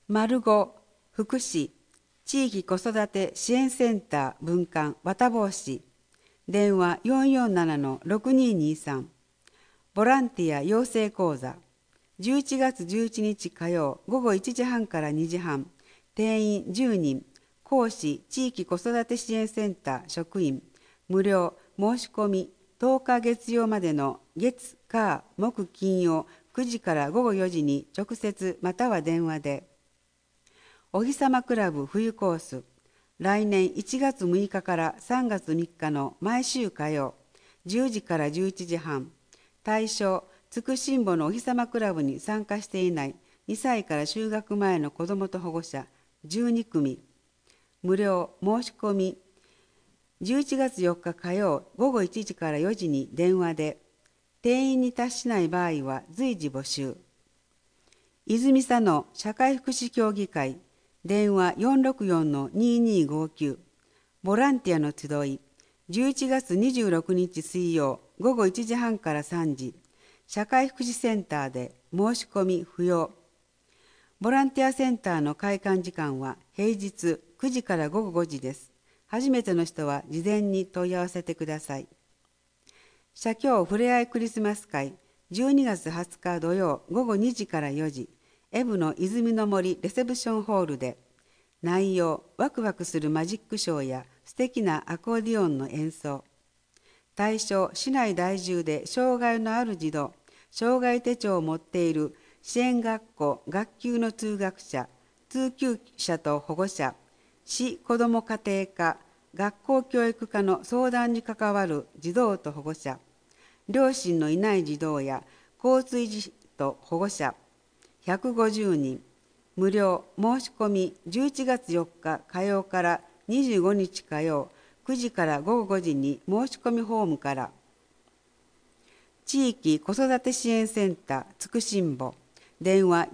丸5福祉地域子育て支援センター分館綿帽子電話447-6223ボランティア養成講座11月11日火曜午後1時半から2時半定員10人講師地域子育て支援センター職員無料申し込み10日月曜までの月火木金曜9時から午後4時に直接または電話でお日様クラブ冬コース来年1月6日から3月3日の毎週火曜10時から11時半対象つくしんぼのお日様クラブに参加していない2歳から就学前の子どもと保護者12組無料申し込み11月4日火曜午後1時から4時に電話で定員に達しない場合は随時募集泉佐野社会福祉協議会電話464-2259ボランティアの集い11月26日水曜午後1時半から3時社会福祉センターで申し込み不要ボランティアセンターの開館時間は平日9時から午後5時です初めての人は事前に問い合わせてください社協ふれあいクリスマス会12月20日土曜午後2時から4時エブの泉の森レセプションホールで内容ワクワクするマジックショーや素敵なアコーディオンの演奏対象市内在住で障害のある児童障害手帳を持っている支援学校学級の通学者通級者と保護者市子ども家庭科学校教育課の相談に関わる児童と保護者両親のいない児童や交通維持と保護者150人無料申し込み11月4日火曜から25日火曜9時から午後5時に申し込みフォームから地域子育て支援センターつくしんぼ電話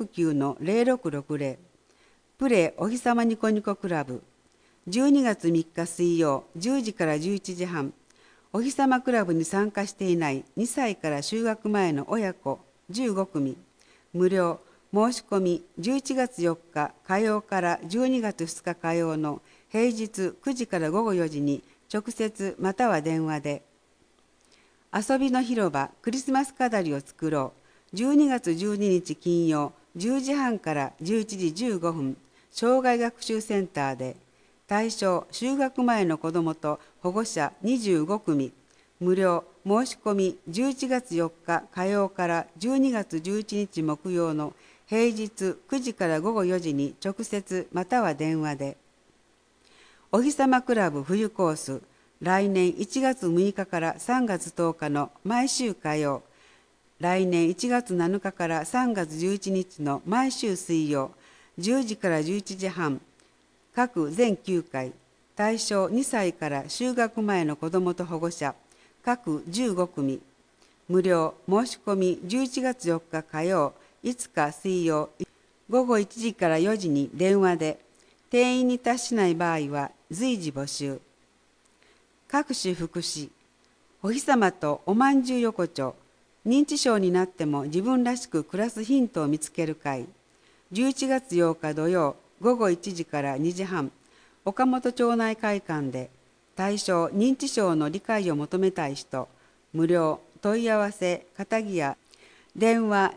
469-0660プレお日様ニコニコクラブ12月3日水曜10時から11時半お日様クラブに参加していない2歳から就学前の親子15組無料申し込み11月4日火曜から12月2日火曜の平日9時から午後4時に直接または電話で遊びの広場クリスマス飾りを作ろう12月12日金曜10時半から11時15分障害学習センターで対象就学前の子どもと保護者25組無料申し込み11月4日火曜から12月11日木曜の平日9時から午後4時に直接または電話でお日様クラブ冬コース来年1月6日から3月10日の毎週火曜来年1月7日から3月11日の毎週水曜10時から11時半各全9回対象2歳から就学前の子どもと保護者各15組無料申し込み11月4日火曜5日水曜午後1時から4時に電話で定員に達しない場合は随時募集各種福祉お日様とおまんじゅう横丁認知症になっても自分らしく暮らすヒントを見つける会11月8日土曜午後1時から2時半岡本町内会館で対象認知症の理解を求めたい人無料問い合わせ片木電話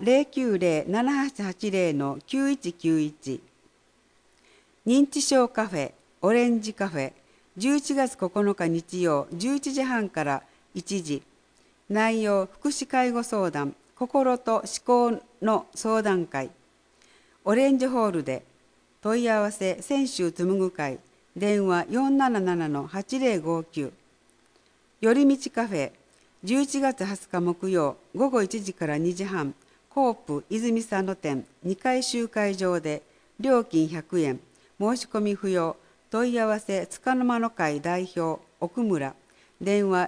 090-7880-9191認知症カフェオレンジカフェ11月9日日曜11時半から1時内容福祉介護相談心と思考の相談会オレンジホールで問い合わせ泉州紡ぐ会電話477-8059寄り道カフェ11月20日木曜午後1時から2時半コープ泉佐野店2階集会場で料金100円申し込み不要問い合わせつかの間の会代表奥村電話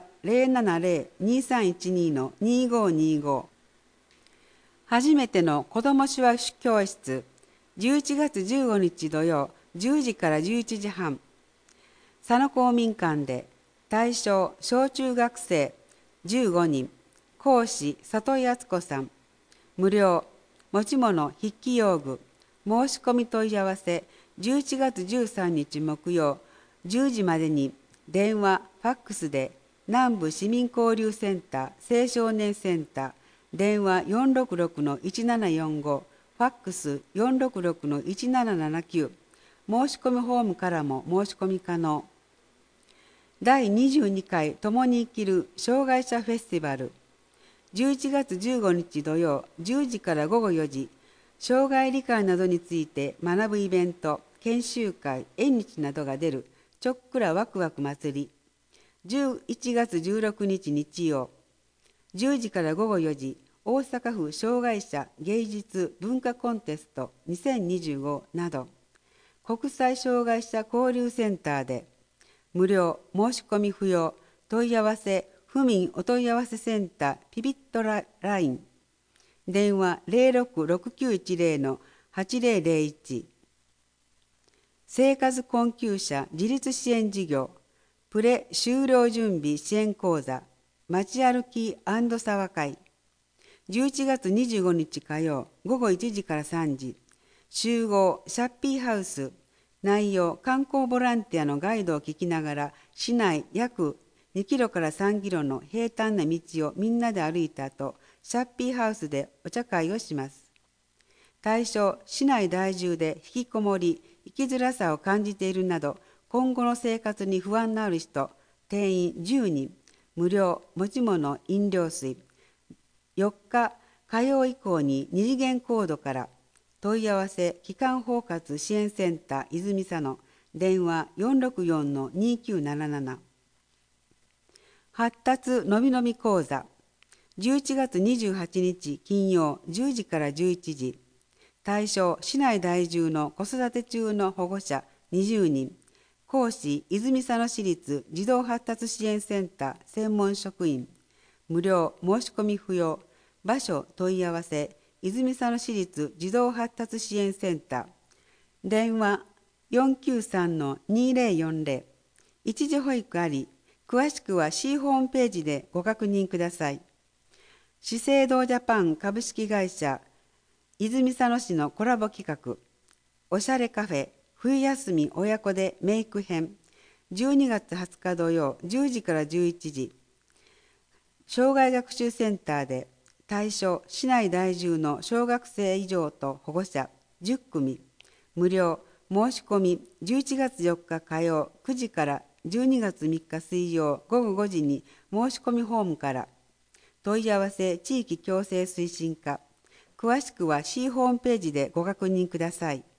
070-2312-2525初めての子ども手話教室11月15日土曜10時から11時半佐野公民館で対象小中学生15人講師里井敦子さん無料持ち物筆記用具申し込み問い合わせ11月13日木曜10時までに電話・ファックスで南部市民交流センター青少年センター電話466-1745ファックス466-1779申し込みフォームからも申し込み可能。第22回共に生きる障害者フェスティバル11月15日土曜10時から午後4時障害理解などについて学ぶイベント、研修会、縁日などが出るちょっくらワクワク祭り11月16日日曜10時から午後4時大阪府障害者芸術文化コンテスト2025など国際障害者交流センターで無料申し込み不要問い合わせ府民お問い合わせセンターピビットライン電話066910-8001生活困窮者自立支援事業プレ就労準備支援講座街歩き&沢会11月25日火曜午後1時から3時集合シャッピーハウス内容観光ボランティアのガイドを聞きながら市内約2キロから3キロの平坦な道をみんなで歩いた後シャッピーハウスでお茶会をします。対象市内在住で引きこもり生きづらさを感じているなど今後の生活に不安のある人定員10人無料持ち物飲料水4日火曜以降に二次元コードから問い合わせ機関包括支援センター泉佐野電話464-2977発達のびのび講座11月28日金曜10時から11時対象市内在住の子育て中の保護者20人講師泉佐野市立児童発達支援センター専門職員無料申し込み不要場所問い合わせ泉佐野市立児童発達支援センター電話493-2040一時保育あり詳しくは C ホームページでご確認ください。資生堂ジャパン株式会社泉佐野市のコラボ企画おしゃれカフェ冬休み親子でメイク編12月20日土曜10時から11時障害学習センターで対象市内在住の小学生以上と保護者10組無料申し込み11月4日火曜9時から12月3日水曜午後5時に申し込みフォームから問い合わせ地域共生推進課詳しくは C ホームページでご確認ください。